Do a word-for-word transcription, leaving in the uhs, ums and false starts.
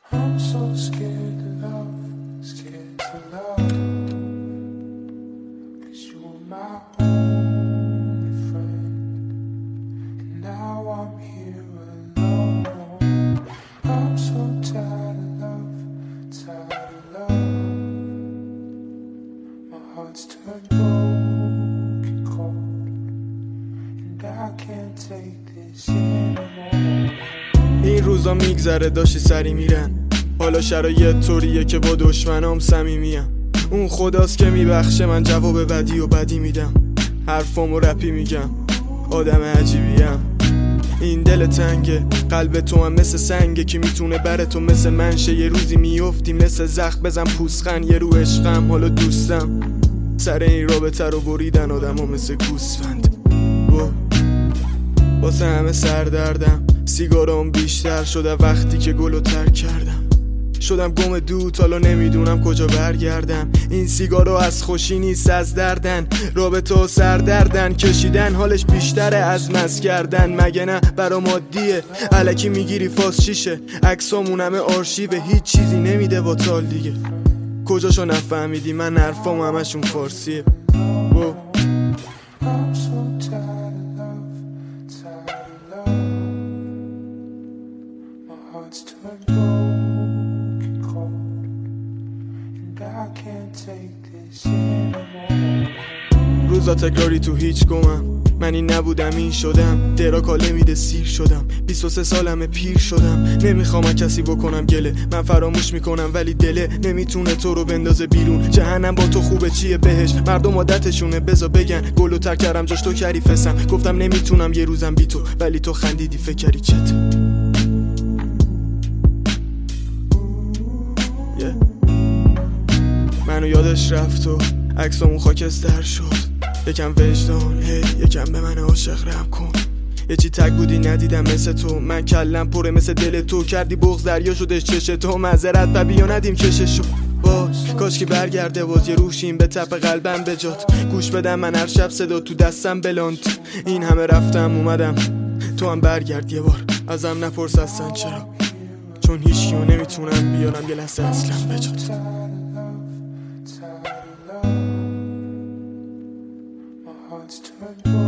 I'm so scared to love, scared to love, 'cause you were my only friend, and now I'm here alone. I'm so tired of love, tired of love. My heart's turned broken cold, and I can't take this anymore. این روزا میگذره داشتی سری میرن، حالا شرایط طوریه که با دشمنام صمیمیم. اون خداست که میبخشه، من جواب بدی و بدی میدم، حرفامو رپی میگم، آدم عجیبیم. این دل تنگه، قلب تو هم مثل سنگه که میتونه بره تو مثل منشه. یه روزی میفتی مثل زخم، بزن پوسخن یه رو عشقم. حالا دوستم سر این رابطه رو بریدن آدم ها مثل گوسفند. واسه همه سردردم، سیگارام بیشتر شده وقتی که گلو ترک کردم. شدم گم دود، حالا نمیدونم کجا برگردم. این سیگارو از خوشی نیست از دردن، رابطه و سردردن کشیدن حالش بیشتره از مس کردن. مگه نه برا مادیه، الکی میگیری فاس شیشه، عکسامون همه آرشیوه، هیچ چیزی نمیده با تال دیگه. کجاشو نفهمیدی من حرفام همشون فارسیه. بو I'm so tired of love, tired of love. My heart's turned broken cold, and I can't take this anymore. روزا تکراری تو هیچ گمم، من این نبودم این شدم. دراکاله میده سیر شدم، بیست و سه سالمه پیر شدم. نمیخوام کسی بکنم گله، من فراموش میکنم ولی دله نمیتونه تو رو بندازه بیرون. جهنم با تو خوبه چیه بهش، مردم عادتشونه بزا بگن. گلو تر کردم جاش تو کری فسم، گفتم نمیتونم یه روزم بی تو، ولی تو خندیدی فکری چت. yeah. منو یادش رفت و عکسامون خاکستر شد. یکم وجدان، هی یکم به من عاشق رحم کن. یه چی تک بودی ندیدم مثل تو، من کلم پره مثل دل تو. کردی بغض دریا شدش چش تو، معذرت ببی یا ندیم کششو. باز کاش که برگرده باز یه روشیم به تپ قلبم بجات. گوش بدم من هر شب صدا تو دستم بلانت. این همه رفتم اومدم، تو هم برگرد یه بار، ازم نپرس اصلا چرا، چون هیچ کیو نمیتونم بیارم یه لحظه اصلا بجات. Heart's turned